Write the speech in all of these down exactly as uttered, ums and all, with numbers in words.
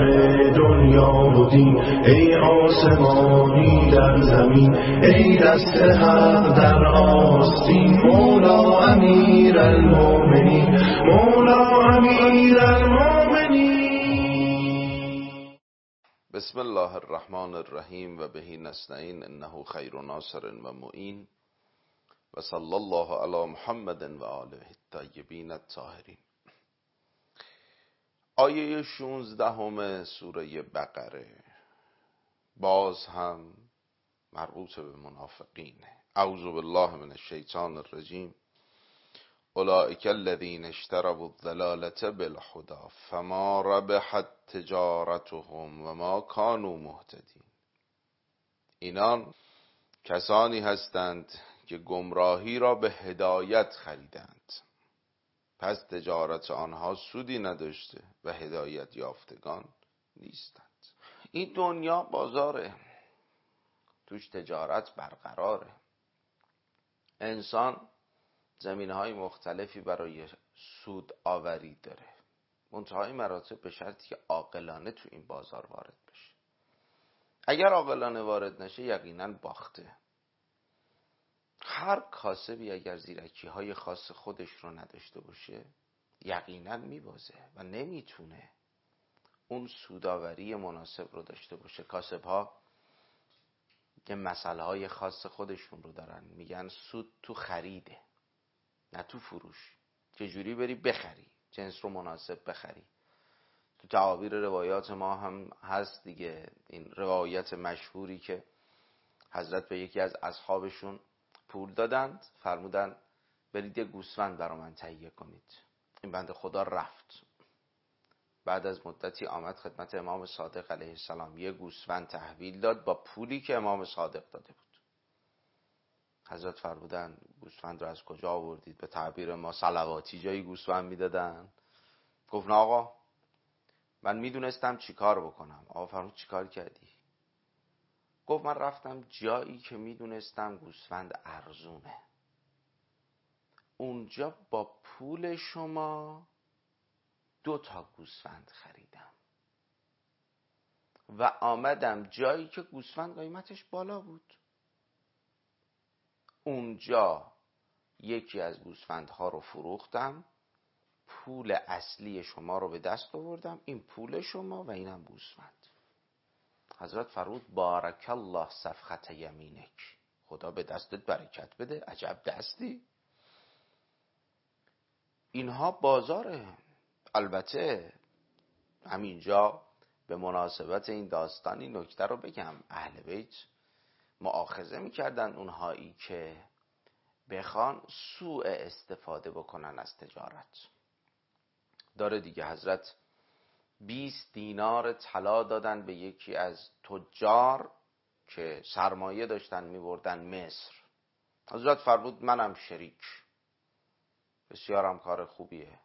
دنیا بودی، ای آسمانی در زمین، ای دست حق در آستین. مولا امیر المؤمنین، مولا امیر المؤمنین. بسم الله الرحمن الرحیم و بهی نستعین انه خیر ناصر و معین و صلی الله علی محمد و آله الطیبین الطاهرین. آیه شانزدهم سوره بقره باز هم مربوط به منافقینه. اعوذ بالله من الشیطان الرجیم. اولئک الذین اشتروا الضلالة بالهدی فما ربحت تجارتهم و ما كانوا مهتدین. اینان کسانی هستند که گمراهی را به هدایت خریدند، پس تجارت آنها سودی نداشته و هدایت یافتگان نیستند. این دنیا بازاره، توش تجارت برقراره. انسان زمینه‌های مختلفی برای سود آوری داره، منتهای مراتب به شرطی که عاقلانه تو این بازار وارد بشه. اگر عاقلانه وارد نشه یقینا باخته. هر کاسبی اگر زیرکی های خاص خودش رو نداشته باشه یقینا میبازه و نمیتونه اون سوداوری مناسب رو داشته باشه. کاسب ها که مسئله های خاص خودشون رو دارن، میگن سود تو خریده نه تو فروش. چجوری بری بخری، جنس رو مناسب بخری. تو تعابیر روایات ما هم هست دیگه، این روایت مشهوری که حضرت به یکی از اصحابشون پول دادند، فرمودند برید یه گوسفند برا من تهیه کنید. این بنده خدا رفت، بعد از مدتی آمد خدمت امام صادق علیه السلام، یه گوسفند تحویل داد با پولی که امام صادق داده بود. حضرت فرمودند گوسفند رو از کجا آوردید؟ به تعبیر ما صلواتی جایی گوسفند میدادن. گفت نه آقا، من میدونستم چی کار بکنم. آقا فرمود چی کار کردی؟ گفت من رفتم جایی که میدونستم گوسفند ارزونه، اونجا با پول شما دو تا گوسفند خریدم و آمدم جایی که گوسفند قیمتش بالا بود، اونجا یکی از گوسفندها رو فروختم، پول اصلی شما رو به دست آوردم، این پول شما و اینم گوسفند. حضرت فرمود بارک الله صفقت یمینک، خدا به دستت برکت بده، عجب دستی. اینها بازاره. البته همینجا به مناسبت این داستان این نکته رو بگم، اهل بیت مؤاخذه میکردن اونهایی که بخوان سوء استفاده بکنن از تجارت. داره دیگه، حضرت بیست دینار طلا دادن به یکی از تجار که سرمایه داشتن میبردن مصر. حضرت فرمود منم شریک، بسیارم کار خوبیه.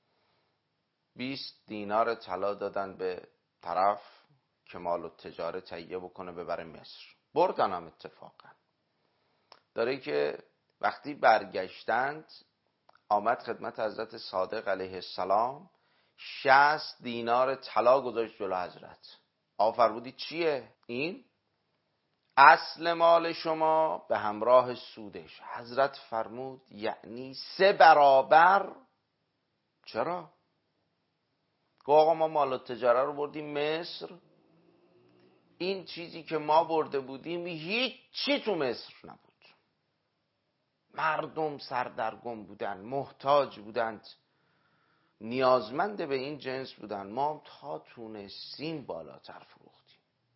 بیست دینار طلا دادن به طرف که مال و تجاره تهیه بکنه ببره مصر. بردن هم اتفاقا. داره که وقتی برگشتند آمد خدمت حضرت صادق علیه السلام، شصت دینار طلا گذاشت جلو حضرت. آقا فرمودی چیه این؟ اصل مال شما به همراه سودش. حضرت فرمود یعنی سه برابر. چرا؟ گفت آقا ما مال و تجاره رو بردیم مصر، این چیزی که ما برده بودیم هیچ چی تو مصر نبود، مردم سردرگم بودن، محتاج بودند، نیازمند به این جنس بودن، ما تا تونستیم بالاتر فروختیم.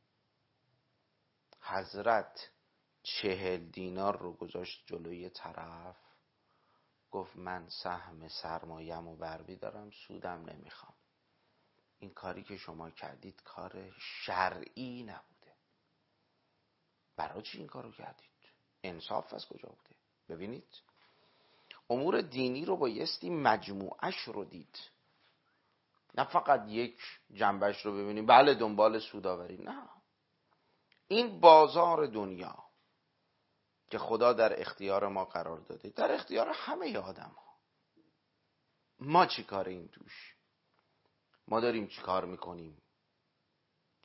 حضرت چهل دینار رو گذاشت جلوی طرف، گفت من سهم سرمایه‌ام رو برمی دارم، سودم نمیخوام. این کاری که شما کردید کار شرعی نبوده. برای چی این کارو کردید؟ انصاف از کجا بوده؟ ببینید امور دینی رو بایستی مجموعش رو دید، نه فقط یک جنبش رو ببینیم بله دنبال سوداوری. نه، این بازار دنیا که خدا در اختیار ما قرار داده، در اختیار همه آدم ها. ما چی کاریم توش؟ ما داریم چی کار میکنیم؟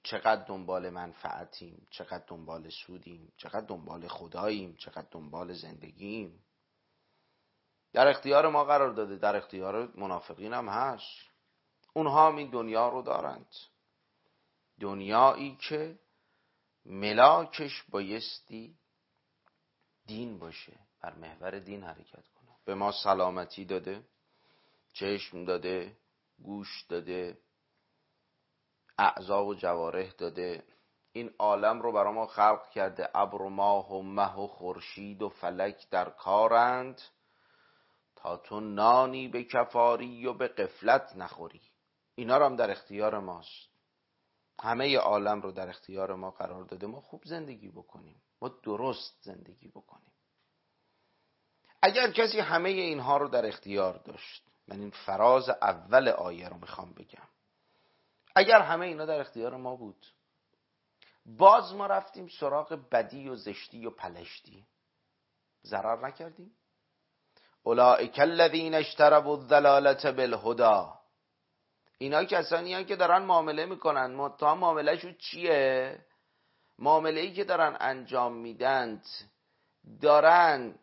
چقدر دنبال منفعتیم، چقدر دنبال سودیم، چقدر دنبال خداییم، چقدر دنبال زندگییم. در اختیار ما قرار داده، در اختیار منافقین هم هست. اونها هم این دنیا رو دارند، دنیایی که ملاکش بایستی دین باشه، بر محور دین حرکت کنه. به ما سلامتی داده، چشم داده، گوش داده، اعضا و جوارح داده. این عالم رو برای ما خلق کرده. ابر و ماه و مه و خورشید و فلک در کارند، تا تو نانی به کفاری و به غفلت نخوری. اینا رو هم در اختیار ماست. همه عالم رو در اختیار ما قرار داده. ما خوب زندگی بکنیم، ما درست زندگی بکنیم. اگر کسی همه اینها رو در اختیار داشت، من این فراز اول آیه رو میخوام بگم، اگر همه اینا در اختیار ما بود، باز ما رفتیم سراغ بدی و زشتی و پلشتی، ضرر نکردیم؟ اولئک الذین اشتروا الضلالة بالهدی. اینا کسانی هستند که دارن معامله میکنن. منتها معامله شو چیه؟ معامله ای که دارن انجام میدند، دارن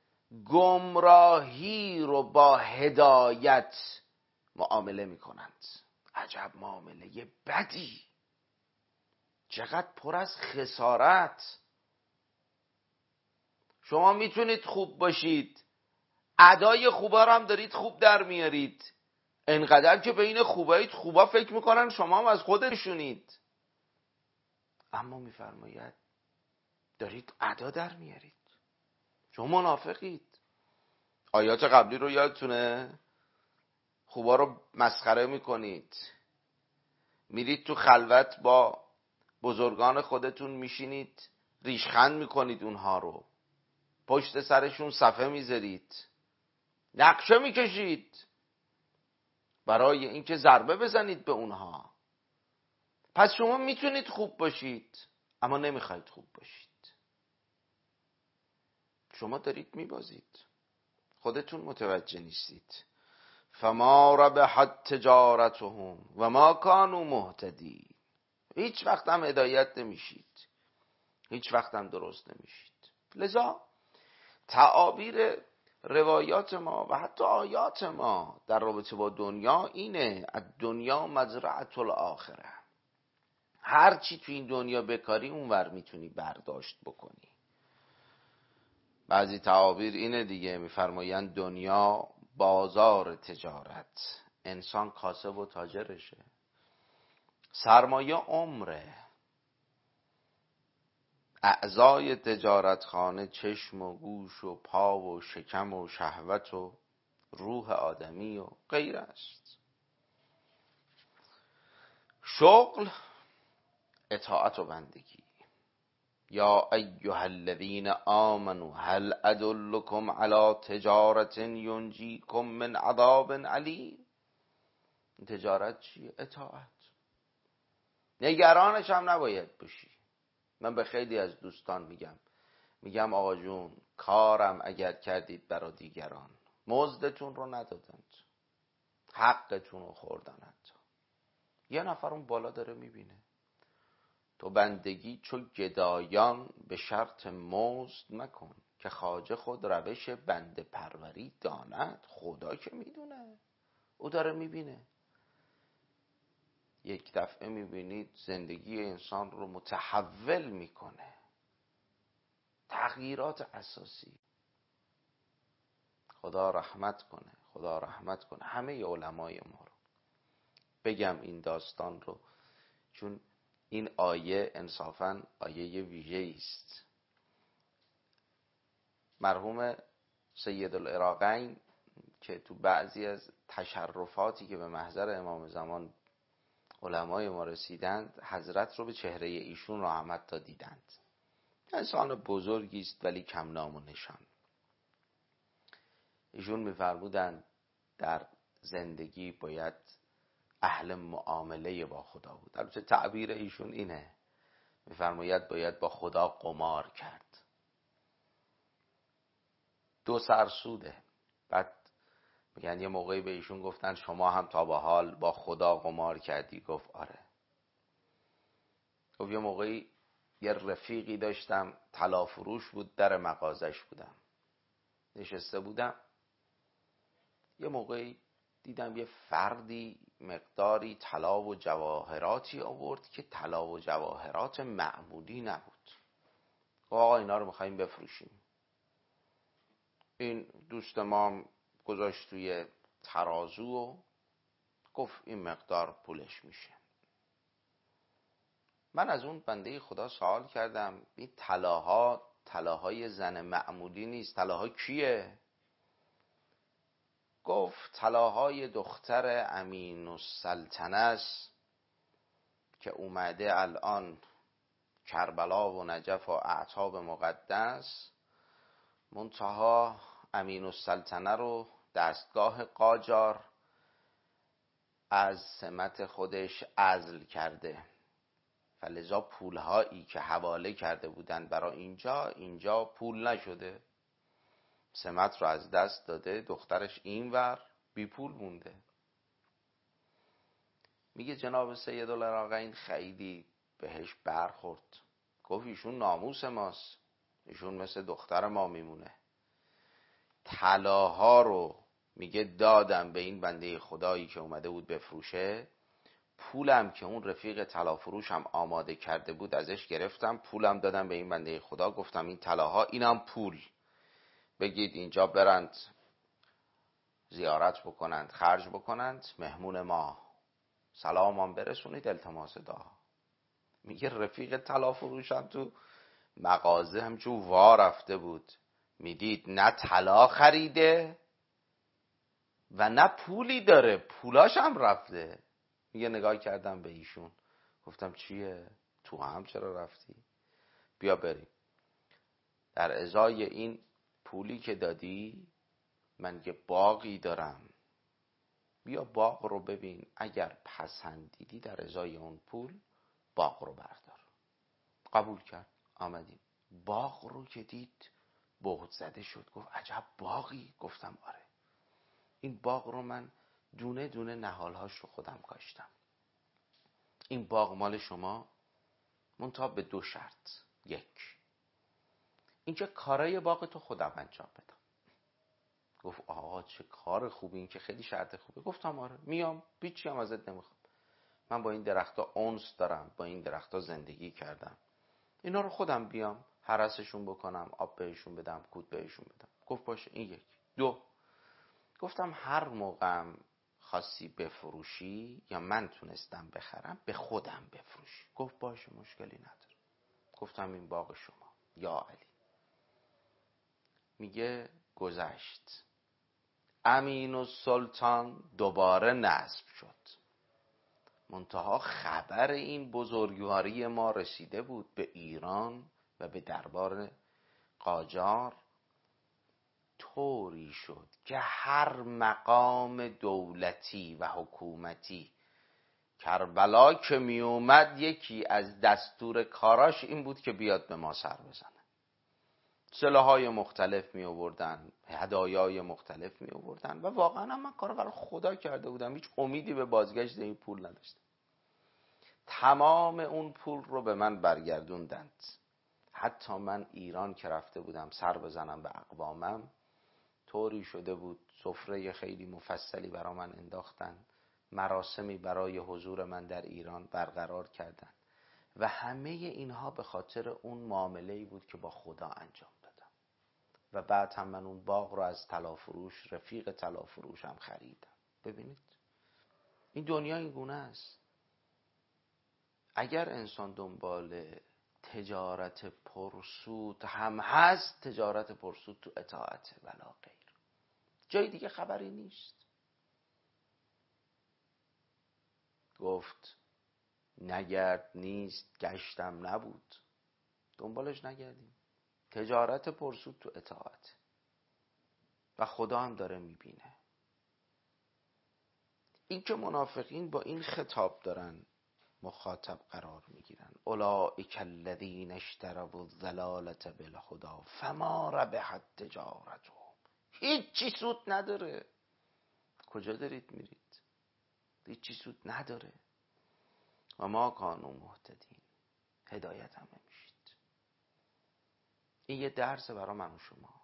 گمراهی رو با هدایت معامله میکنند. عجب معامله بدی، چقدر پر از خسارت. شما میتونید خوب باشید، ادای خوبا رو هم دارید خوب در میارید، انقدر که بین خوبایید خوبا فکر میکنن شما هم از خودشونید، اما میفرماید دارید ادا در میارید، شما منافقید. آیات قبلی رو یادتونه؟ خوبا رو مسخره میکنید، میرید تو خلوت با بزرگان خودتون میشینید ریشخند میکنید، اونها رو پشت سرشون صفحه میذارید، نقشه میکشید برای اینکه ضربه بزنید به اونها. پس شما میتونید خوب باشید اما نمیخواید خوب باشید. شما دارید میبازید، خودتون متوجه نیستید. فما ربحت تجارتهم و ما کانوا مهتدین. هیچ وقت هم هدایت نمیشید، هیچ وقت هم درست نمیشید. لذا تعابیر روایات ما و حتی آیات ما در رابطه با دنیا اینه: الدنیا مزرعة الاخره. هر چی تو این دنیا بکاری اونور میتونی برداشت بکنی. بعضی تعابیر اینه دیگه، میفرمایند دنیا بازار تجارت، انسان کاسب و تاجرشه. سرمایه عمره. اعضای تجارتخانه چشم و گوش و پا و شکم و شهوت و روح آدمی و غیر است. شغل اطاعت و بندگی. یا ایها الذین آمنوا هل ادلکم علی تجارت ینجیکم من عذاب علیم. تجارت چیه؟ اطاعت. نگرانش هم نباید باشی. من به خیلی از دوستان میگم میگم آقا جون، کارم اگر کردید برای دیگران، مزدتون رو ندادند، حقتون رو خوردند. یه نفر اون بالا داره میبینه تو بندگی چو گدایان به شرط مزد مکن، که خواجه خود روش بنده پروری داند. خدا که میدونه، او داره میبینه. یک دفعه میبینید زندگی انسان رو متحول میکنه، تغییرات اساسی. خدا رحمت کنه، خدا رحمت کنه همه علمای ما رو. بگم این داستان رو چون این آیه انصافاً آیه ویژه‌ای است. مرحوم سید العراقین که تو بعضی از تشرفاتی که به محضر امام زمان علمای ما رسیدند، حضرت رو به چهره ایشون رحمت تا دیدند. انسان بزرگی است ولی کم نام و نشان. ایشون می‌فرمودند در زندگی باید اهل معامله با خدا بود. البته تعبیر ایشون اینه، می‌فرماید باید با خدا قمار کرد. دو سرسوده. بعد میگن یه موقعی به ایشون گفتن شما هم تا به حال با خدا قمار کردی؟ گفت آره. گفت یه موقعی یه رفیقی داشتم طلا فروش بود، در مغازش بودم نشسته بودم، یه موقعی دیدم یه فردی مقداری طلا و جواهراتی آورد که طلا و جواهرات معمولی نبود. آقا اینا رو میخواییم بفروشیم. این دوست ما گذاشت توی ترازو و گفت این مقدار پولش میشه. من از اون بنده خدا سوال کردم این طلاها طلاهای زن معمولی نیست، طلاها کیه؟ گفت طلاهای دختر امین السلطنه است که اومده الان کربلا و نجف و اعتاب مقدس، منتها امین السلطنه رو دستگاه قاجار از سمت خودش عزل کرده، فلذا پولهایی که حواله کرده بودن برای اینجا اینجا پول نشده، سمت رو از دست داده، دخترش اینور بی پول مونده. میگه جناب سیدالعراقین خیلی بهش برخورد، گفت ایشون ناموس ماست، ایشون مثل دختر ما میمونه. طلاها رو میگه دادم به این بنده خدایی که اومده بود بفروشه، پولم که اون رفیق طلا فروشم آماده کرده بود ازش گرفتم، پولم دادم به این بنده خدا، گفتم این طلاها اینم پول، بگید اینجا برند زیارت بکنند، خرج بکنند، مهمون ما سلام هم برسونید، التماس دعا. میگه رفیق طلا فروشم تو مغازه همچون وا رفته بود، میدید نه طلا خریده و نه پولی داره، پولاش هم رفته. میگه نگاه کردم به ایشون گفتم چیه؟ تو هم چرا رفتی؟ بیا بریم، در ازای این پولی که دادی من یه باغی دارم، بیا باغ رو ببین، اگر پسندیدی در ازای اون پول باغ رو بردار. قبول کرد، آمدیم. باغ رو که دید بهت زده شد، گفت عجب باغی. گفتم آره، این باغ رو من دونه دونه نهالهاش رو خودم کاشتم، این باغ مال شما، منتها به دو شرط. یک، اینکه کارای باغ تو خودم انجام بدم. گفت آقا چه کار خوبی، این که خیلی شرط خوبه. گفتم آره میام، بیچی هم ازت نمیخوام، من با این درختا انس دارم، با این درختا زندگی کردم، اینا رو خودم بیام هرسشون بکنم، آب بهشون بدم، کود بهشون بدم. گفت باشه. این یک. دو، گفتم هر موقعم خاصی بفروشی یا من تونستم بخرم به خودم بفروشی. گفت باشه مشکلی نداره. گفتم این باغ شما. یا علی. میگه گذشت، امین السلطان دوباره نصب شد، منتها خبر این بزرگواری ما رسیده بود به ایران و به دربار قاجار، طوری شد که هر مقام دولتی و حکومتی کربلا که می اومد یکی از دستور کاراش این بود که بیاد به ما سر بزنه. سلاح‌های مختلف می آوردن، هدایای مختلف می آوردن و واقعا من کارو برای خدا کرده بودم، هیچ امیدی به بازگشت این پول نداشتم. تمام اون پول رو به من برگردوندند. حتی من ایران که رفته بودم سر بزنم به اقوامم، طوری شده بود سفره خیلی مفصلی برای من انداختن، مراسمی برای حضور من در ایران برقرار کردن و همه اینها به خاطر اون معامله‌ای بود که با خدا انجام دادم. و بعد هم من اون باغ رو از طلافروش، رفیق طلافروشم خریدم. ببینید این دنیا این گونه است. اگر انسان دنبال تجارت پرسود هم هست، تجارت پرسود تو اطاعت ولا غیر، جای دیگه خبری نیست. گفت نگرد نیست گشتم نبود، دنبالش نگردیم. تجارت پرسود تو اطاعت و خدا هم داره میبینه. این که منافقین با این خطاب دارن مخاطب قرار میگیرن، اولئک الذین اشتروا الضلالة بالهدی فما ربحت تجارتهم. هیچی سود نداره. کجا دارید میرید؟ هیچی سود نداره. و ما کانوا مهتدین. هدایت هم نمیشید. این یه درس برای من و شما.